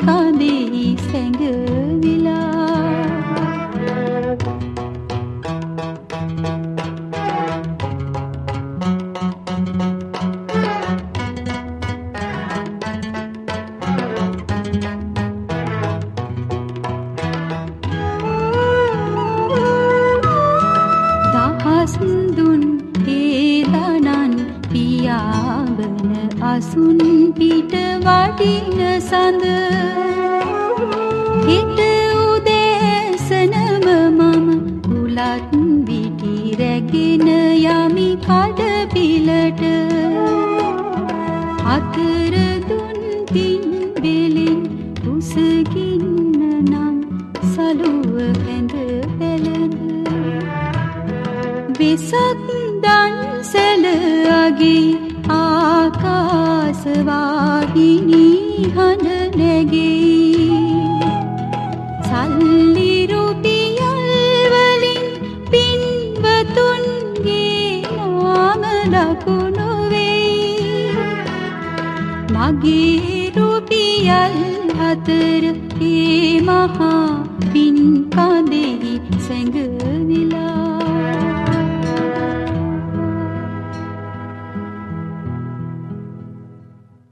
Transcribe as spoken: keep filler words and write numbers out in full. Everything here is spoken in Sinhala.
කඳෙහි සැඟවිලා දුන් හේලනන් පියාඹන අසුන් පිට වඩින සඳ හිට උදෑසනම මම කුලත් විටි රැගෙන යමි කඩපිලට අතර දුන් පින් බෙලින් කුසගින්න නම් සලුව හැඳ පැළඳ වෙසක් දන්සැල අගේ ආකාශවාහිනී හඬ නැගෙයි සල්ලි රුපියල් වලින් පින්වතුන්ගේ නාම ලකුණු වෙයි මගේ රුපියල් අතර ඒ මහා පින් කඳෙහි සැඟවිලා